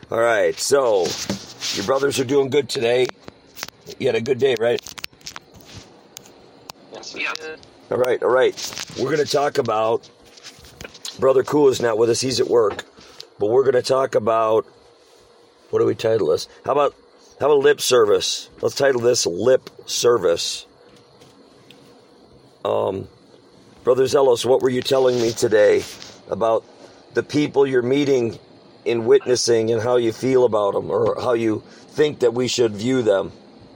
All right, so your brothers are doing good today. You had a good day, right? Yes, we did. All right. We're going to talk about, Brother Cool is not with us, he's at work. But we're going to talk about, what do we title this? How about lip service? Let's title this Lip Service. Brother Zelos, what were you telling me today about the people you're meeting in witnessing and how you feel about them, or how you think that we should view them?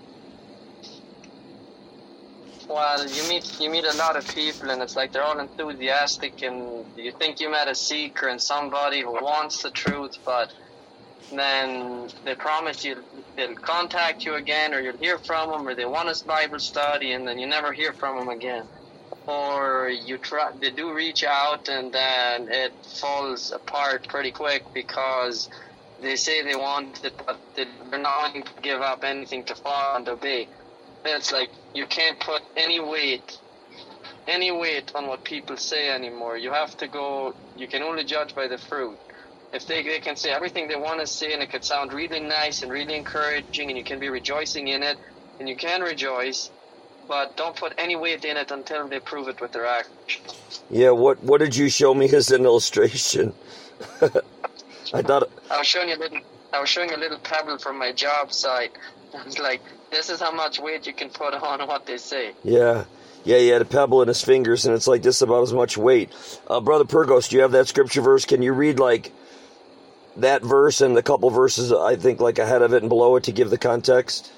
Well, you meet a lot of people, and it's like they're all enthusiastic, and you think you met a seeker and somebody who wants the truth, but then they promise you they'll contact you again, or you'll hear from them, or they want a Bible study, and then you never hear from them again. Or they do reach out, and then it falls apart pretty quick because they say they want it, but they're not willing to give up anything to follow and obey. And it's like you can't put any weight on what people say anymore. You have to go. You can only judge by the fruit. If they can say everything they want to say, and it could sound really nice and really encouraging, and you can be rejoicing in it, and you can rejoice. But don't put any weight in it until they prove it with their actions. Yeah, what did you show me as an illustration? I was showing you a little pebble from my job site. It's like, this is how much weight you can put on what they say. Yeah, he had a pebble in his fingers, and it's like this about as much weight. Brother Purgos, do you have that scripture verse? Can you read like that verse and the couple verses, I think, like ahead of it and below it to give the context?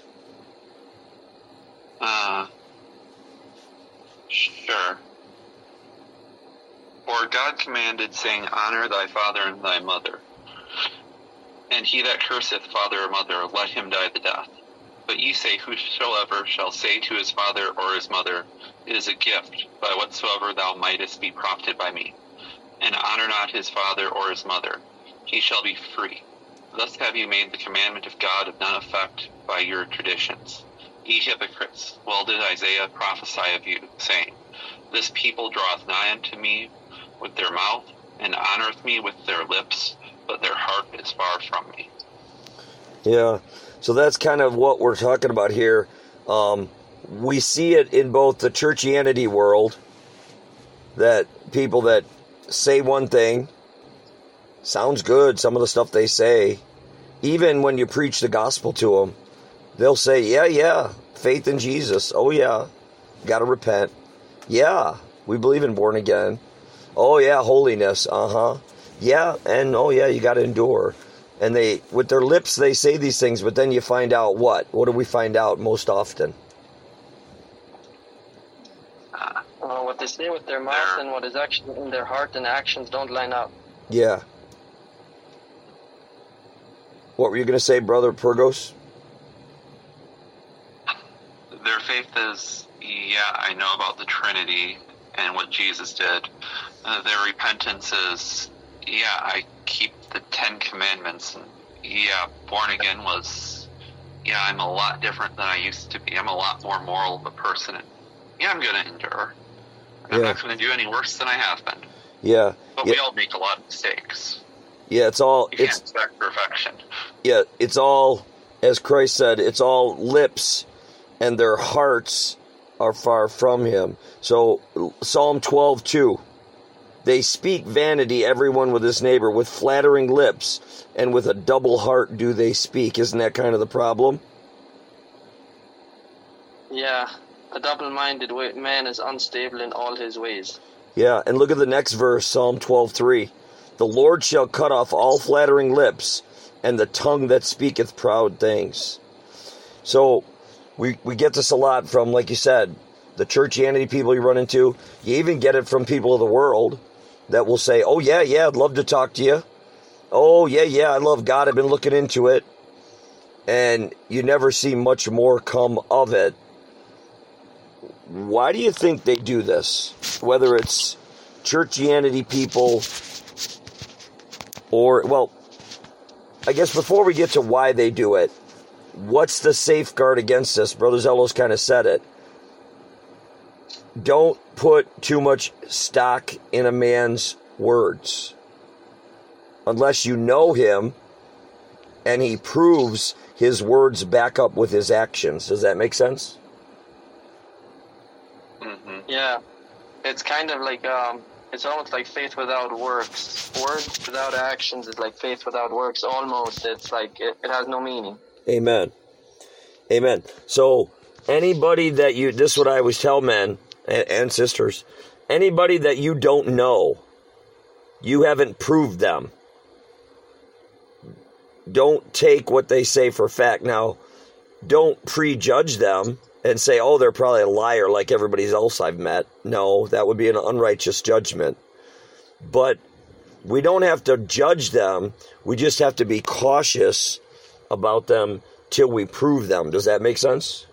Sure. For God commanded, saying, Honor thy father and thy mother. And he that curseth father or mother, let him die the death. But ye say, whosoever shall say to his father or his mother, It is a gift, by whatsoever thou mightest be profited by me, and honor not his father or his mother, he shall be free. Thus have you made the commandment of God of none effect by your traditions. Ye hypocrites, well did Isaiah prophesy of you, saying, This people draweth nigh unto me with their mouth, and honoreth me with their lips, but their heart is far from me. Yeah, so that's kind of what we're talking about here. We see it in both the churchianity world, that people that say one thing, sounds good, some of the stuff they say, even when you preach the gospel to them, they'll say, yeah, faith in Jesus. Oh, yeah, got to repent. Yeah, we believe in born again. Oh, yeah, holiness. Yeah, and oh, yeah, you got to endure. And they, with their lips, they say these things, but then you find out what? What do we find out most often? What they say with their mouth and what is actually in their heart and actions don't line up. Yeah. What were you going to say, Brother Purgos? Their faith is, I know about the Trinity and what Jesus did. Their repentance is, I keep the 10 Commandments. And born again was, I'm a lot different than I used to be. I'm a lot more moral of a person. And I'm going to endure. I'm not going to do any worse than I have been. Yeah. But we all make a lot of mistakes. Yeah, You can't expect perfection. Yeah, it's all, as Christ said, it's all lips, and their hearts are far from him. So, Psalm 12:2, they speak vanity, everyone with his neighbor, with flattering lips, and with a double heart do they speak. Isn't that kind of the problem? Yeah, a double-minded man is unstable in all his ways. Yeah, and look at the next verse, Psalm 12:3. The Lord shall cut off all flattering lips, and the tongue that speaketh proud things. So, we get this a lot from, like you said, the churchianity people you run into. You even get it from people of the world that will say, oh, yeah, I'd love to talk to you. Oh, yeah, I love God. I've been looking into it. And you never see much more come of it. Why do you think they do this? Whether it's churchianity people or, well, I guess before we get to why they do it, what's the safeguard against this? Brother Zelos kind of said it. Don't put too much stock in a man's words. Unless you know him and he proves his words back up with his actions. Does that make sense? Mm-hmm. Yeah. It's kind of like, it's almost like faith without works. Words without actions is like faith without works. Almost. It's like, it has no meaning. Amen. Amen. So anybody that this is what I always tell men and sisters, anybody that you don't know, you haven't proved them. Don't take what they say for fact. Now, don't prejudge them and say, oh, they're probably a liar like everybody else I've met. No, that would be an unrighteous judgment. But we don't have to judge them. We just have to be cautious about them till we prove them. Does that make sense?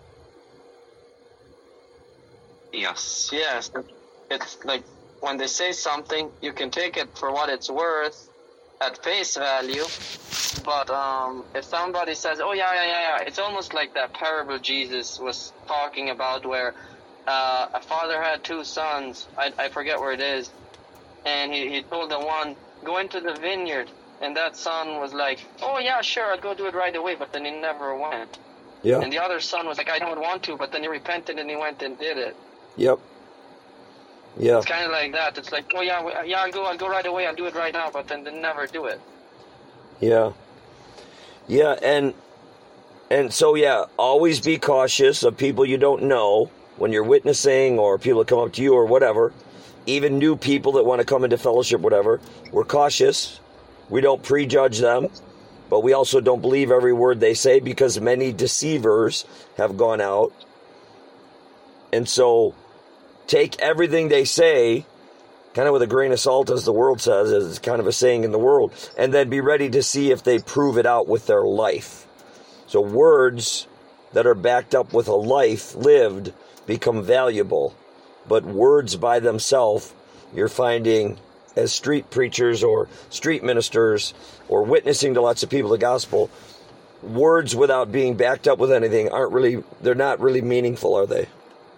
Yes. Yes. It's like when they say something, you can take it for what it's worth at face value. But if somebody says, oh, yeah, it's almost like that parable Jesus was talking about where a father had two sons. I forget where it is. And he told the one, go into the vineyard. And that son was like, oh, yeah, sure, I'll go do it right away. But then he never went. Yeah. And the other son was like, I don't want to. But then he repented and he went and did it. Yep. Yeah. It's kind of like that. It's like, oh, yeah, I'll go right away. I'll do it right now. But then they never do it. Yeah. Yeah, and so, yeah, always be cautious of people you don't know when you're witnessing, or people that come up to you or whatever. Even new people that want to come into fellowship, whatever. We're cautious. We don't prejudge them, but we also don't believe every word they say, because many deceivers have gone out. And so take everything they say kind of with a grain of salt, as the world says, as kind of a saying in the world, and then be ready to see if they prove it out with their life. So words that are backed up with a life lived become valuable, but words by themselves, you're finding as street preachers or street ministers or witnessing to lots of people the gospel, words without being backed up with anything they're not really meaningful, are they?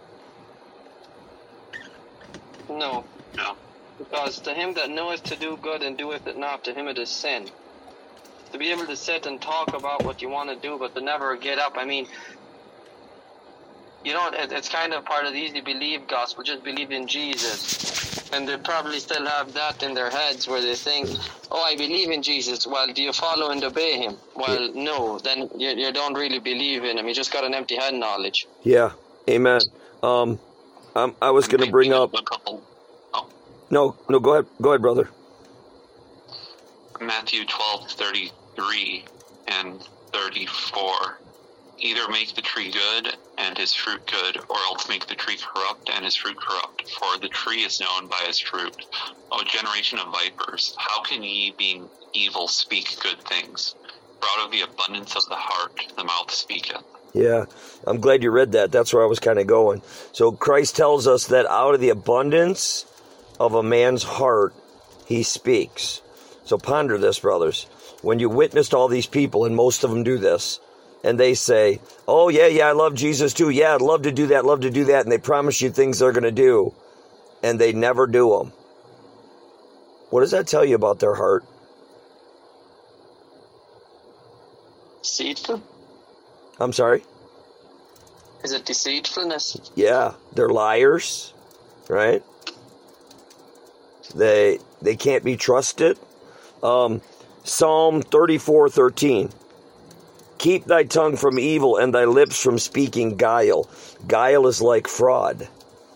No. No. Because to him that knoweth to do good and doeth it not, to him it is sin. To be able to sit and talk about what you want to do, but to never get up, I mean, it's kind of part of the easy believe gospel, just believe in Jesus. And they probably still have that in their heads where they think, oh, I believe in Jesus. Well, do you follow and obey him? Well, no, then you don't really believe in him. You just got an empty head knowledge. Yeah, amen. I was going to bring up... No, go ahead, brother. Matthew 12:33 and 34. Either make the tree good and his fruit good, or else make the tree corrupt and his fruit corrupt. For the tree is known by his fruit. O generation of vipers, how can ye, being evil, speak good things? For out of the abundance of the heart the mouth speaketh. Yeah, I'm glad you read that. That's where I was kind of going. So Christ tells us that out of the abundance of a man's heart, he speaks. So ponder this, brothers. When you witnessed all these people, and most of them do this, and they say, oh, yeah, I love Jesus too. Yeah, I'd love to do that, and they promise you things they're going to do, and they never do them. What does that tell you about their heart? Deceitful? I'm sorry? Is it deceitfulness? Yeah, they're liars, right? They can't be trusted. Psalm 34:13. Keep thy tongue from evil and thy lips from speaking guile. Guile is like fraud.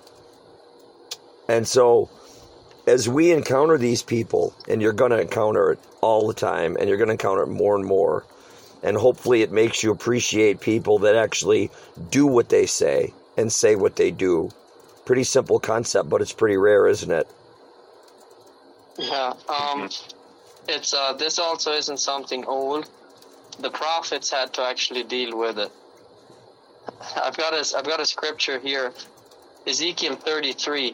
And so, as we encounter these people, and you're going to encounter it all the time, and you're going to encounter it more and more, and hopefully it makes you appreciate people that actually do what they say and say what they do. Pretty simple concept, but it's pretty rare, isn't it? Yeah. It's this also isn't something old. The prophets had to actually deal with it. I've got a scripture here, Ezekiel 33.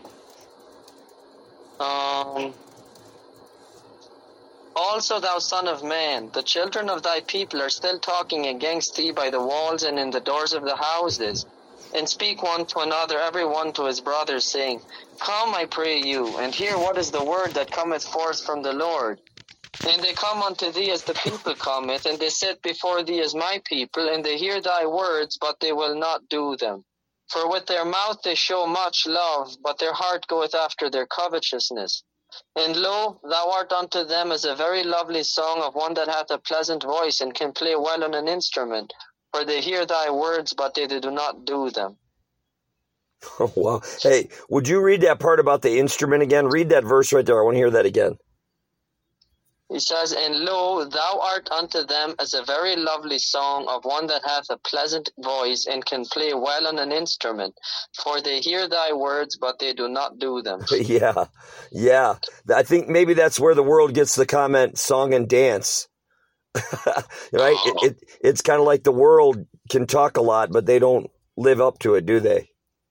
Also, thou son of man, the children of thy people are still talking against thee by the walls and in the doors of the houses, and speak one to another, every one to his brother, saying, Come, I pray you, and hear what is the word that cometh forth from the Lord. And they come unto thee as the people cometh, and they sit before thee as my people, and they hear thy words, but they will not do them. For with their mouth they show much love, but their heart goeth after their covetousness. And lo, thou art unto them as a very lovely song of one that hath a pleasant voice, and can play well on an instrument. For they hear thy words, but they do not do them. Oh, wow. Hey, would you read that part about the instrument again? Read that verse right there. I want to hear that again. He says, and lo, thou art unto them as a very lovely song of one that hath a pleasant voice, and can play well on an instrument. For they hear thy words, but they do not do them. Yeah. I think maybe that's where the world gets the comment, song and dance. Right? It's kind of like the world can talk a lot, but they don't live up to it, do they?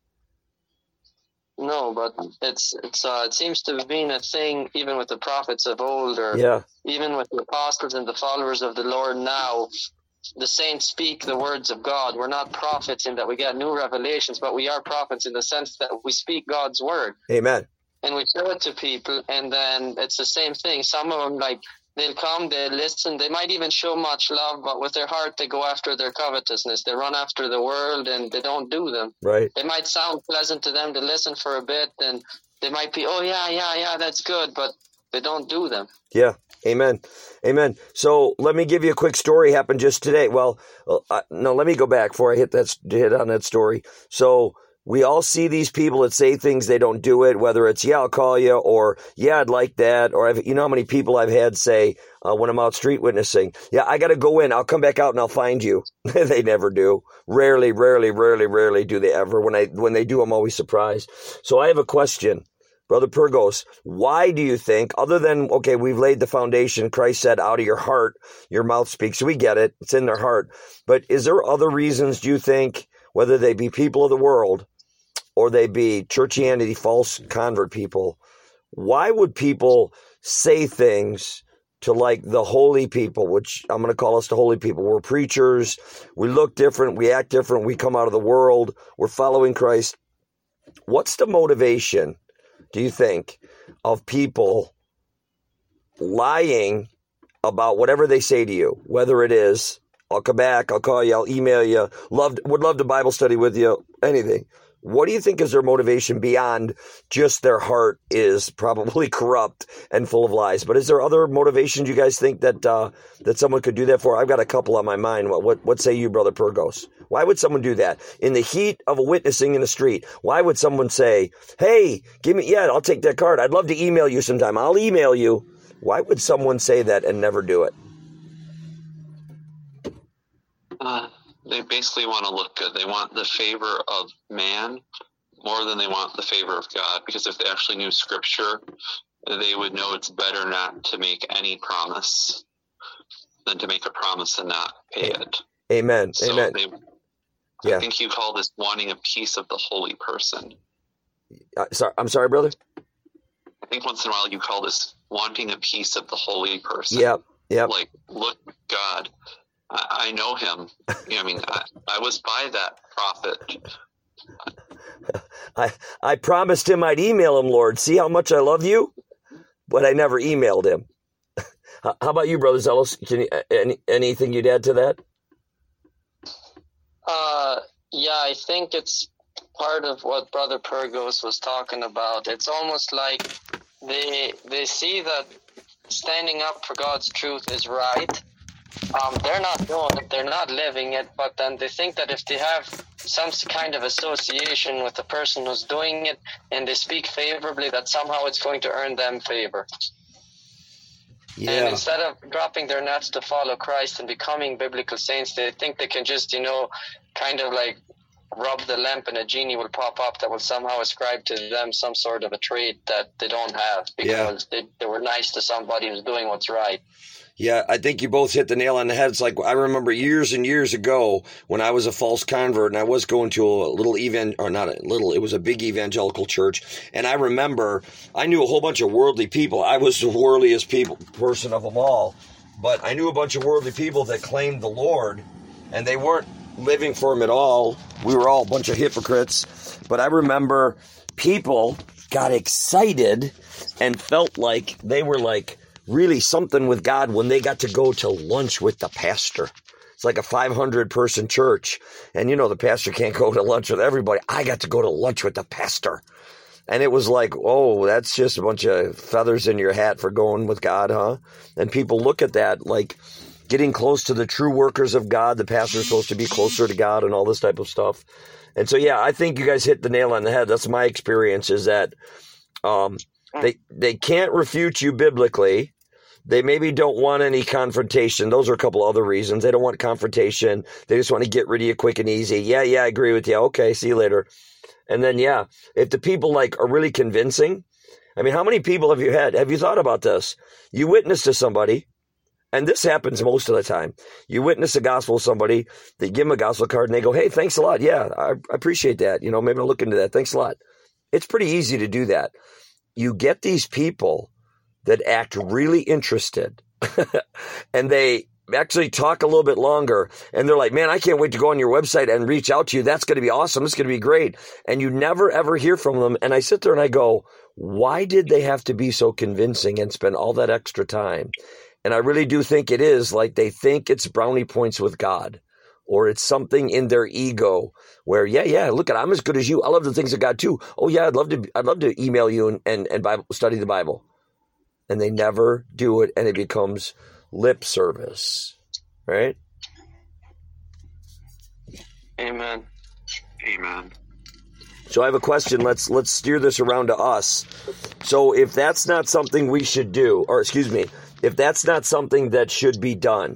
No, but it seems to have been a thing even with the prophets of old, or even with the apostles and the followers of the Lord now. The saints speak the words of God. We're not prophets in that we get new revelations, but we are prophets in the sense that we speak God's word. Amen. And we show it to people, and then it's the same thing. Some of them, like, they'll come, they'll listen, they might even show much love, but with their heart they go after their covetousness. They run after the world, and they don't do them. Right. It might sound pleasant to them to listen for a bit, and they might be, oh, yeah, that's good, but they don't do them. Yeah. Amen. So let me give you a quick story. Happened just today. Well, no, let me go back before I hit on that story. So we all see these people that say things, they don't do it, whether it's, yeah, I'll call you, or, yeah, I'd like that, or you know how many people I've had say when I'm out street witnessing, yeah, I got to go in, I'll come back out and I'll find you. They never do. Rarely do they ever. When they do, I'm always surprised. So I have a question. Brother Pyrgos, why do you think, other than, okay, we've laid the foundation, Christ said, out of your heart, your mouth speaks. We get it. It's in their heart. But is there other reasons, do you think, whether they be people of the world or they be churchianity, false convert people, why would people say things to like the holy people, which I'm going to call us the holy people? We're preachers. We look different. We act different. We come out of the world. We're following Christ. What's the motivation, do you think, of people lying about whatever they say to you, whether it is, I'll come back, I'll call you, I'll email you, would love to Bible study with you, anything. What do you think is their motivation beyond just their heart is probably corrupt and full of lies? But is there other motivations you guys think that someone could do that for? I've got a couple on my mind. What say you, Brother Pyrgos? Why would someone do that? In the heat of a witnessing in the street, why would someone say, hey, I'll take that card. I'd love to email you sometime. I'll email you. Why would someone say that and never do it? They basically want to look good. They want the favor of man more than they want the favor of God. Because if they actually knew Scripture, they would know it's better not to make any promise than to make a promise and not pay it. Amen. So Amen. I think you call this wanting a piece of the holy person. I'm sorry, brother? I think once in a while you call this wanting a piece of the holy person. Yep. Like, look, God, I know him. I was by that prophet. I promised him I'd email him, Lord. See how much I love you? But I never emailed him. How about you, Brother Zealous? Anything you'd add to that? Yeah, I think it's part of what Brother Pyrgos was talking about. It's almost like they see that standing up for God's truth is right. They're not doing it, they're not living it, but then they think that if they have some kind of association with the person who's doing it and they speak favorably, that somehow it's going to earn them favor. Yeah. And instead of dropping their nets to follow Christ and becoming biblical saints, they think they can just, kind of like rub the lamp and a genie will pop up that will somehow ascribe to them some sort of a trait that they don't have because they were nice to somebody who's doing what's right. Yeah, I think you both hit the nail on the head. It's like, I remember years and years ago when I was a false convert and I was going to it was a big evangelical church. And I remember I knew a whole bunch of worldly people. I was the worldliest person of them all. But I knew a bunch of worldly people that claimed the Lord and they weren't living for him at all. We were all a bunch of hypocrites. But I remember people got excited and felt like they were like really something with God when they got to go to lunch with the pastor. It's like a 500-person church. And, the pastor can't go to lunch with everybody. I got to go to lunch with the pastor. And it was like, oh, that's just a bunch of feathers in your hat for going with God, huh? And people look at that like getting close to the true workers of God. The pastor's supposed to be closer to God and all this type of stuff. And so, yeah, I think you guys hit the nail on the head. That's my experience, is that they can't refute you biblically. They maybe don't want any confrontation. Those are a couple other reasons. They don't want confrontation. They just want to get rid of you quick and easy. Yeah, I agree with you. Okay, see you later. And then, yeah, if the people are really convincing, I mean, how many people have you had? Have you thought about this? You witness to somebody, and this happens most of the time. You witness the gospel to somebody, they give them a gospel card, and they go, hey, thanks a lot. Yeah, I appreciate that. Maybe I'll look into that. Thanks a lot. It's pretty easy to do that. You get these people that act really interested, and they actually talk a little bit longer, and they're like, man, I can't wait to go on your website and reach out to you. That's going to be awesome. It's going to be great. And you never, ever hear from them. And I sit there and I go, why did they have to be so convincing and spend all that extra time? And I really do think it is like they think it's brownie points with God, or it's something in their ego where, yeah, look, I'm as good as you. I love the things of God too. Oh yeah, I'd love to email you and Bible, study the Bible. And they never do it, and it becomes lip service, right? Amen. So I have a question. Let's steer this around to us. So if that's not something we should do, or excuse me, if that's not something that should be done,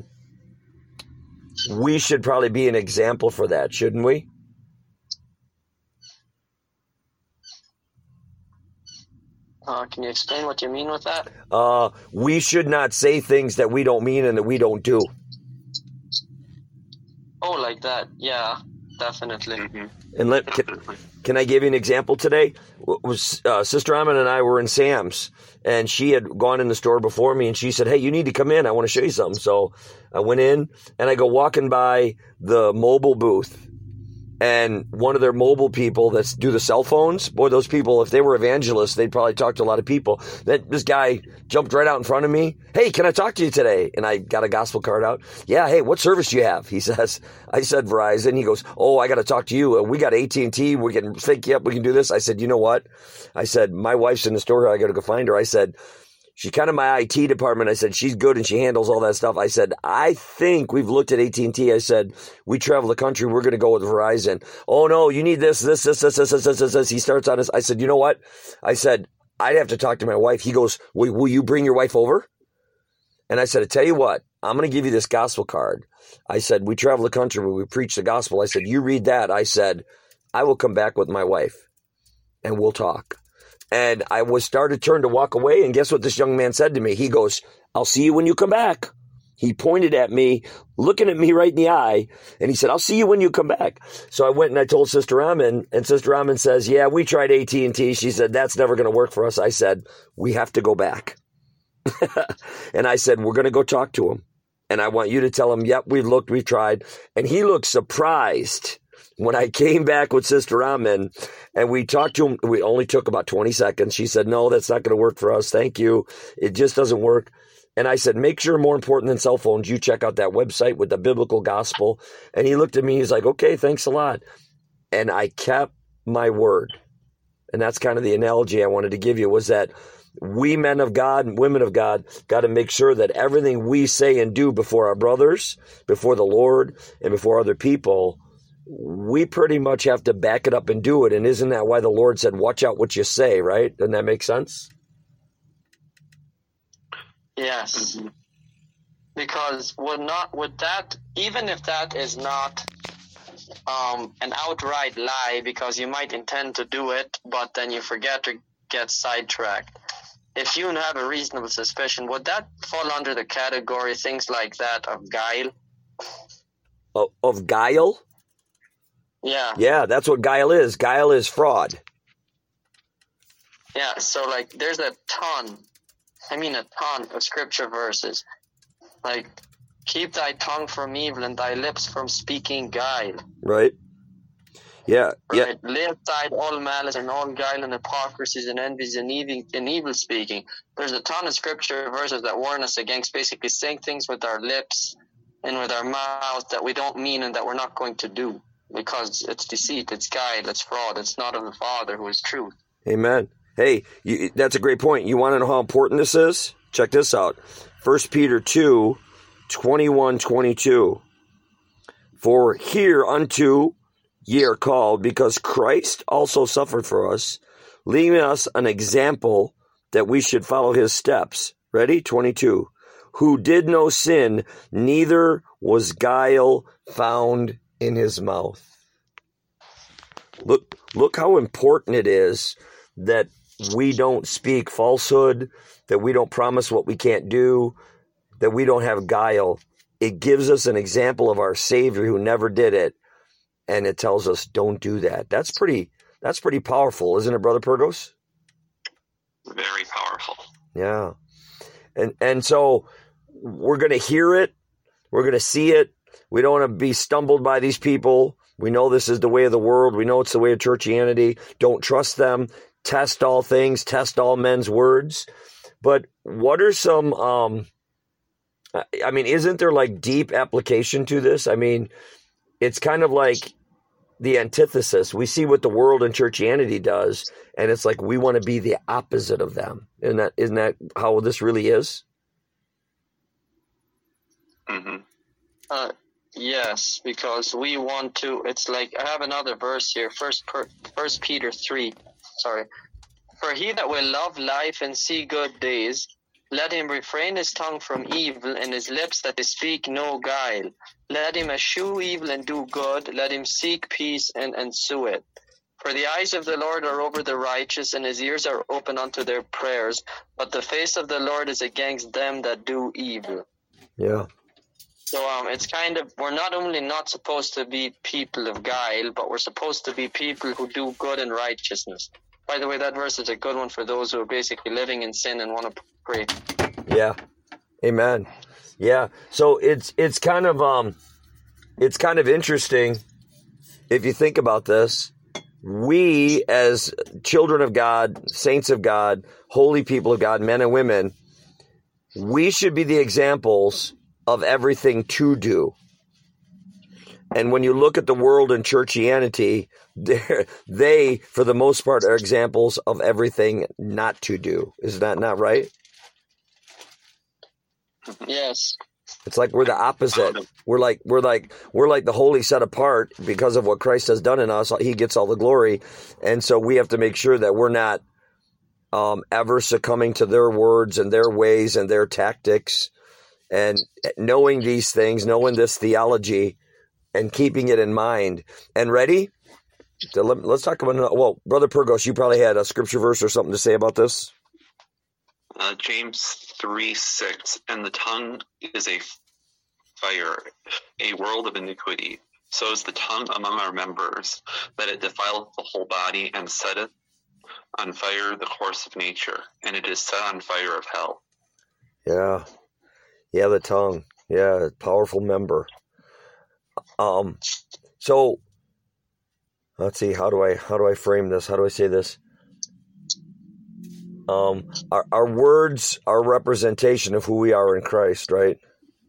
we should probably be an example for that, shouldn't we? Can you explain what you mean with that? We should not say things that we don't mean and that we don't do. Oh, like that. Yeah, definitely. Mm-hmm. And can I give you an example today? Sister Amin and I were in Sam's, and she had gone in the store before me, and she said, hey, you need to come in. I want to show you something. So I went in, and I go walking by the mobile booth. And one of their mobile people that do the cell phones, boy, those people, if they were evangelists, they'd probably talk to a lot of people. This guy jumped right out in front of me. Hey, can I talk to you today? And I got a gospel card out. Yeah, hey, what service do you have? He says. I said Verizon. He goes, oh, I got to talk to you. We got AT&T. We can think you up. We can do this. I said, you know what? I said, my wife's in the store. I got to go find her. I said, she's kind of my IT department. I said, she's good and she handles all that stuff. I said, I think we've looked at AT&T. I said, we travel the country. We're going to go with Verizon. Oh, no, you need this. He starts on this. I said, you know what? I said, I'd have to talk to my wife. He goes, will you bring your wife over? And I said, I tell you what, I'm going to give you this gospel card. I said, we travel the country when we preach the gospel. I said, you read that. I said, I will come back with my wife and we'll talk. And I started to turn to walk away, and guess what this young man said to me? He goes, I'll see you when you come back. He pointed at me, looking at me right in the eye, and he said, I'll see you when you come back. So I went and I told Sister Amin, and Sister Amin says, yeah, we tried AT&T. She said, that's never going to work for us. I said, we have to go back. And I said, we're going to go talk to him. And I want you to tell him, yep, we've tried. And he looked surprised when I came back with Sister Amin and we talked to him. We only took about 20 seconds. She said, no, that's not going to work for us. Thank you. It just doesn't work. And I said, make sure more important than cell phones, you check out that website with the biblical gospel. And he looked at me. He's like, okay, thanks a lot. And I kept my word. And that's kind of the analogy I wanted to give you, was that we men of God and women of God got to make sure that everything we say and do before our brothers, before the Lord, and before other people, we pretty much have to back it up and do it. And isn't that why the Lord said, watch out what you say, right? Doesn't that make sense? Yes. Because would that, even if that is not an outright lie, because you might intend to do it, but then you forget or get sidetracked. If you have a reasonable suspicion, would that fall under the category, things like that, of guile? Of guile? Yeah. Yeah, that's what guile is. Guile is fraud. Yeah, so like there's a ton of scripture verses. Like, keep thy tongue from evil and thy lips from speaking guile. Right. Yeah. Right? Lay aside all malice and all guile and hypocrisies and envies and evil speaking. There's a ton of scripture verses that warn us against basically saying things with our lips and with our mouth that we don't mean and that we're not going to do, because it's deceit, it's guile, it's fraud, it's not of the Father who is truth. Amen. Hey, that's a great point. You want to know how important this is? Check this out. 1 Peter 2, 21, 22. For hereunto ye are called, because Christ also suffered for us, leaving us an example that we should follow his steps. Ready? 22. Who did no sin, neither was guile found in his mouth. Look how important it is that we don't speak falsehood, that we don't promise what we can't do, that we don't have guile. It gives us an example of our Savior who never did it, and it tells us don't do that. That's pretty powerful, isn't it, Brother Purgos? Very powerful. Yeah. And so we're going to hear it. We're going to see it. We don't want to be stumbled by these people. We know this is the way of the world. We know it's the way of churchianity. Don't trust them. Test all things. Test all men's words. But what are some, isn't there like deep application to this? I mean, it's kind of like the antithesis. We see what the world and churchianity does, and it's like we want to be the opposite of them. Isn't that how this really is? Mm-hmm. Yes, because we want to. It's like I have another verse here. First Peter 3. Sorry. For he that will love life and see good days, let him refrain his tongue from evil and his lips that they speak no guile. Let him eschew evil and do good. Let him seek peace and ensue it. For the eyes of the Lord are over the righteous, and his ears are open unto their prayers. But the face of the Lord is against them that do evil. Yeah. So it's kind of, we're not only not supposed to be people of guile, but we're supposed to be people who do good and righteousness. By the way, that verse is a good one for those who are basically living in sin and want to pray. Yeah. Amen. Yeah. So it's kind of interesting if you think about this. We as children of God, saints of God, holy people of God, men and women, we should be the examples of everything to do. And when you look at the world and churchianity, they, for the most part, are examples of everything not to do. Is that not right? Yes. It's like we're the opposite. We're like the holy set apart because of what Christ has done in us. He gets all the glory. And so we have to make sure that we're not ever succumbing to their words and their ways and their tactics. And knowing these things, knowing this theology, and keeping it in mind. And ready? So let's talk about, well, Brother Purgos, you probably had a scripture verse or something to say about this. James 3:6, and the tongue is a fire, a world of iniquity. So is the tongue among our members, that it defileth the whole body, and setteth on fire the course of nature, and it is set on fire of hell. Yeah. Yeah, the tongue. Yeah, powerful member. So let's see, how do I frame this? How do I say this? Our words are a representation of who we are in Christ, right?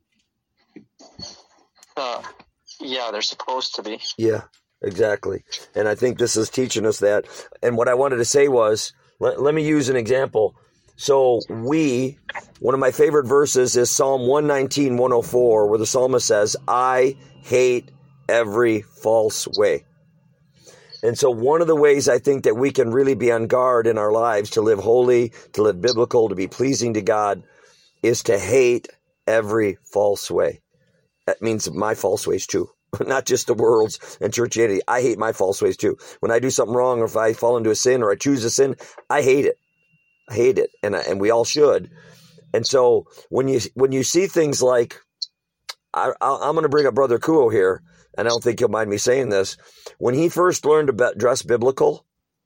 Yeah, they're supposed to be. Yeah, exactly. And I think this is teaching us that. And what I wanted to say was, let me use an example. So one of my favorite verses is Psalm 119, 104, where the psalmist says, I hate every false way. And so one of the ways I think that we can really be on guard in our lives to live holy, to live biblical, to be pleasing to God, is to hate every false way. That means my false ways too, not just the world's and churchianity. I hate my false ways too. When I do something wrong, or if I fall into a sin or I choose a sin, I hate it. I hate it, and we all should. And so when you see things like, I'm going to bring up Brother Kuo here, and I don't think he'll mind me saying this. When he first learned to dress biblical,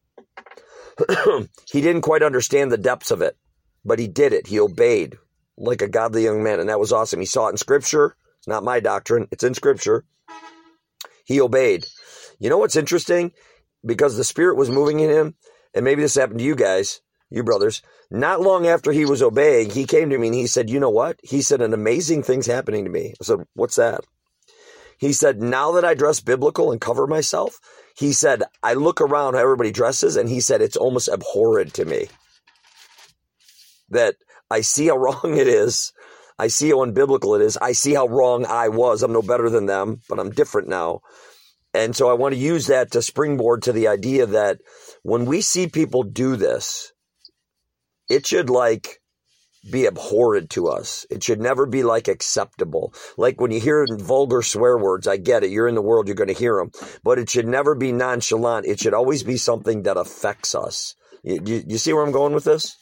he didn't quite understand the depths of it, but he did it. He obeyed like a godly young man, and that was awesome. He saw it in Scripture. It's not my doctrine. It's in Scripture. He obeyed. You know what's interesting? Because the Spirit was moving in him, and maybe this happened to you guys, you brothers, not long after he was obeying, he came to me and he said, you know what? He said, an amazing thing's happening to me. I said, what's that? He said, now that I dress biblical and cover myself, he said, I look around how everybody dresses, and he said, it's almost abhorrent to me that I see how wrong it is. I see how unbiblical it is. I see how wrong I was. I'm no better than them, but I'm different now. And so I want to use that to springboard to the idea that when we see people do this, it should be abhorrent to us. It should never be acceptable. Like when you hear vulgar swear words, I get it. You're in the world, you're going to hear them. But it should never be nonchalant. It should always be something that affects us. You see where I'm going with this?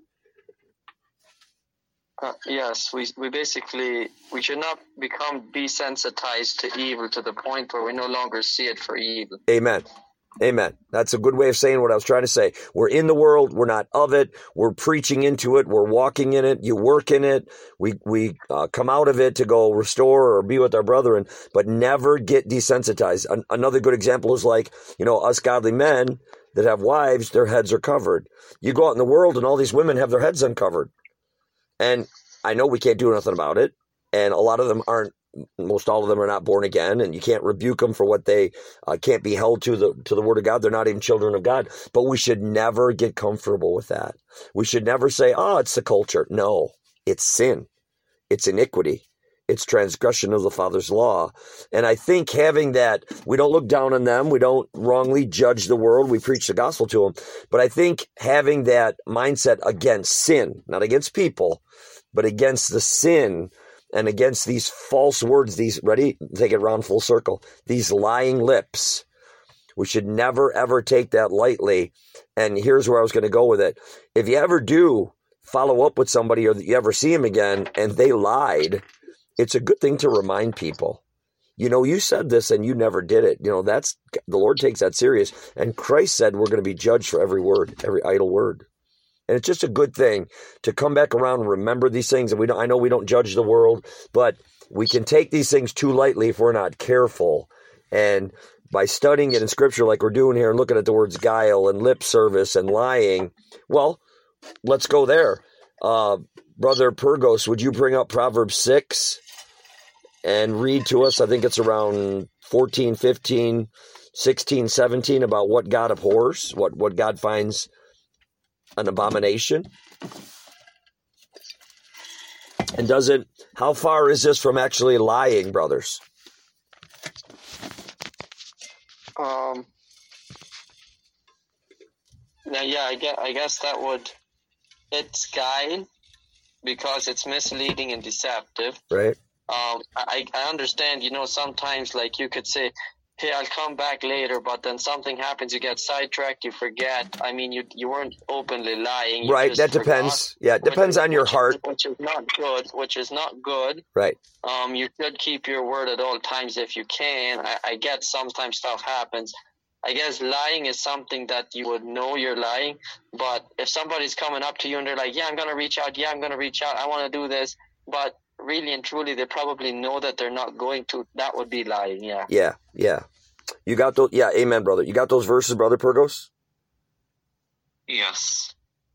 Yes, we should not become desensitized to evil to the point where we no longer see it for evil. Amen. Amen. That's a good way of saying what I was trying to say. We're in the world. We're not of it. We're preaching into it. We're walking in it. You work in it. We come out of it to go restore or be with our brethren, but never get desensitized. Another good example is us godly men that have wives, their heads are covered. You go out in the world and all these women have their heads uncovered. And I know we can't do nothing about it. And a lot of them most all of them are not born again, and you can't rebuke them for what they can't be held to the word of God. They're not even children of God. But we should never get comfortable with that. We should never say, oh, it's the culture. No, it's sin. It's iniquity. It's transgression of the Father's law. And I think having that, we don't look down on them. We don't wrongly judge the world. We preach the gospel to them. But I think having that mindset against sin, not against people, but against the sin and against these false words, ready? Take it around full circle. These lying lips. We should never, ever take that lightly. And here's where I was going to go with it. If you ever do follow up with somebody or you ever see them again and they lied, it's a good thing to remind people. You said this and you never did it. The Lord takes that serious. And Christ said we're going to be judged for every word, every idle word. And it's just a good thing to come back around and remember these things. And I know we don't judge the world, but we can take these things too lightly if we're not careful. And by studying it in Scripture like we're doing here and looking at the words guile and lip service and lying, well, let's go there. Brother Purgos, would you bring up Proverbs 6 and read to us? I think it's around 14, 15, 16, 17 about what God abhors, what God finds an abomination. And how far is this from actually lying, brothers? I guess that it's guile because it's misleading and deceptive. Right. I understand, sometimes you could say, hey, I'll come back later, but then something happens, you get sidetracked, you forget. I mean, you weren't openly lying. Right, that depends. Yeah, it depends on your heart. Which is not good. Right. You should keep your word at all times if you can. I get sometimes stuff happens. I guess lying is something that you would know you're lying, but if somebody's coming up to you and they're like, I'm going to reach out, I want to do this, but really and truly, they probably know that they're not going to. That would be lying, yeah. Yeah. You got those? Yeah, amen, brother. You got those verses, Brother Purgos? Yes.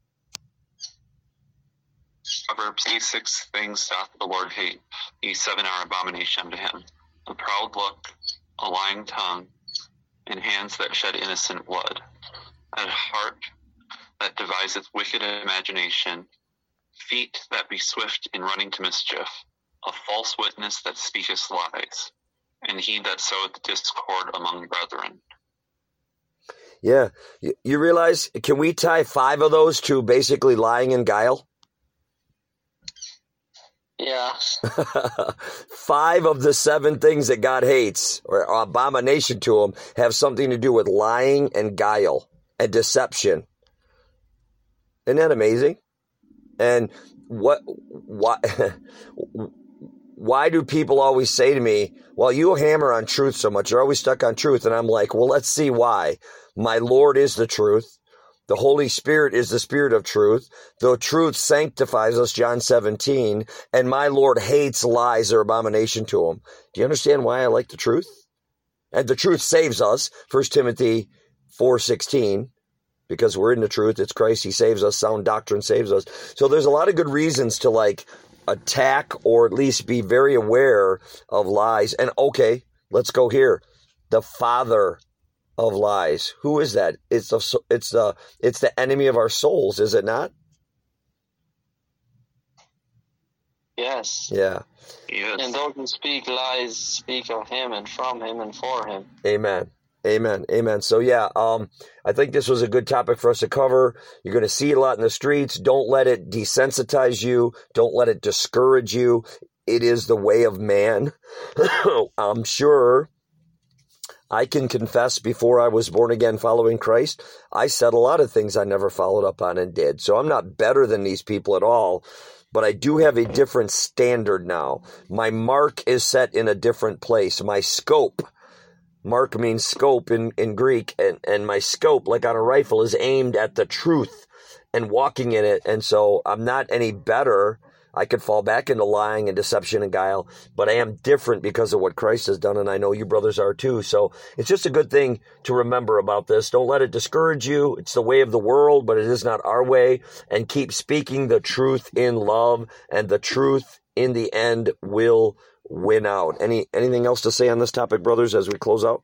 Proverbs, these 6 things doth the Lord hate. These 7 are abomination unto him. A proud look, a lying tongue, and hands that shed innocent blood. A heart that deviseth wicked imagination, feet that be swift in running to mischief, a false witness that speaketh lies, and he that soweth discord among brethren. Yeah. You realize, can we tie 5 of those to basically lying and guile? Yeah. 5 of the 7 things that God hates, or abomination to him, have something to do with lying and guile and deception. Isn't that amazing? And why do people always say to me, well, you hammer on truth so much, you're always stuck on truth? And I'm like, well, let's see why. My Lord is the truth. The Holy Spirit is the Spirit of truth. The truth sanctifies us, John 17, and my Lord hates lies or abomination to him. Do you understand why I like the truth? And the truth saves us. 1 Timothy 4:16, because we're in the truth. It's Christ. He saves us. Sound doctrine saves us. So there's a lot of good reasons to like attack or at least be very aware of lies. And okay, let's go here. The father of lies. Who is that? It's the enemy of our souls, is it not? Yes. Yeah. Yes. And those who speak lies speak of him and from him and for him. Amen. Amen. Amen. So yeah, I think this was a good topic for us to cover. You're going to see it a lot in the streets. Don't let it desensitize you. Don't let it discourage you. It is the way of man. I'm sure I can confess before I was born again following Christ, I said a lot of things I never followed up on and did. So I'm not better than these people at all, but I do have a different standard now. My mark is set in a different place. My scope, mark means scope in Greek, and my scope, like on a rifle, is aimed at the truth and walking in it. And so I'm not any better. I could fall back into lying and deception and guile, but I am different because of what Christ has done, and I know you brothers are too. So it's just a good thing to remember about this. Don't let it discourage you. It's the way of the world, but it is not our way. And keep speaking the truth in love, and the truth in the end will win out. Anything else to say on this topic, brothers, as we close out?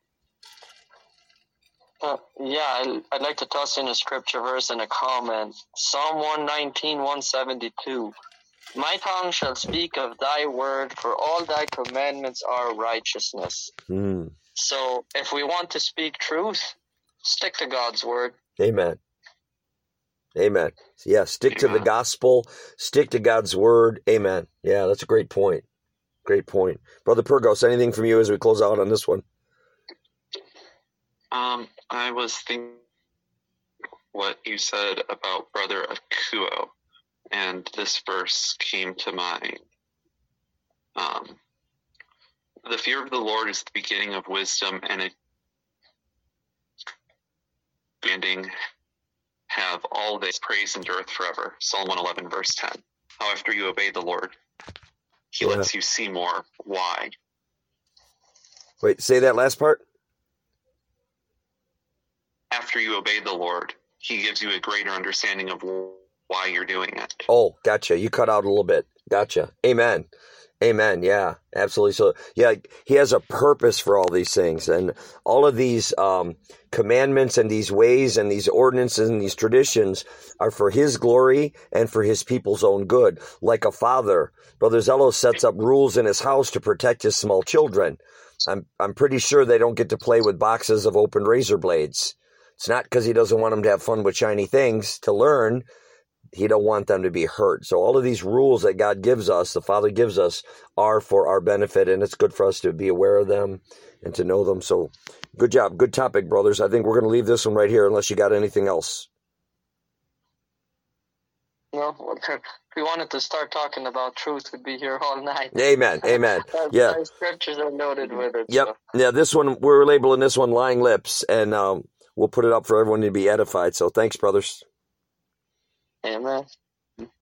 Yeah, I'd like to toss in a scripture verse and a comment. Psalm 119, 172. My tongue shall speak of thy word, for all thy commandments are righteousness. So if we want to speak truth, stick to God's word. Amen. Amen. Yeah, stick to the gospel, stick to God's word. Amen. Yeah, that's a great point. Great point. Brother Purgos, anything from you as we close out on this one? I was thinking what you said about Brother Akuo, and this verse came to mind. The fear of the Lord is the beginning of wisdom, and understanding have all this praise endureth forever. Psalm 111, verse 10. How after you obey the Lord, he lets you see more. Why? Wait, say that last part. After you obey the Lord, he gives you a greater understanding of why you're doing it. Oh, gotcha. You cut out a little bit. Gotcha. Amen. Amen. Yeah, absolutely. So, yeah, he has a purpose for all these things, and all of these commandments and these ways and these ordinances and these traditions are for his glory and for his people's own good. Like a father, Brother Zello sets up rules in his house to protect his small children. I'm pretty sure they don't get to play with boxes of open razor blades. It's not because he doesn't want them to have fun with shiny things to learn. He don't want them to be hurt. So all of these rules that God gives us, the Father gives us, are for our benefit, and it's good for us to be aware of them and to know them. So good job. Good topic, brothers. I think we're going to leave this one right here unless you got anything else. No, if we wanted to start talking about truth, we'd be here all night. Amen. Amen. Yeah. The scriptures are loaded with it. Yep. So. Yeah, this one, we're labeling this one Lying Lips, and we'll put it up for everyone to be edified. So thanks, brothers. Amen.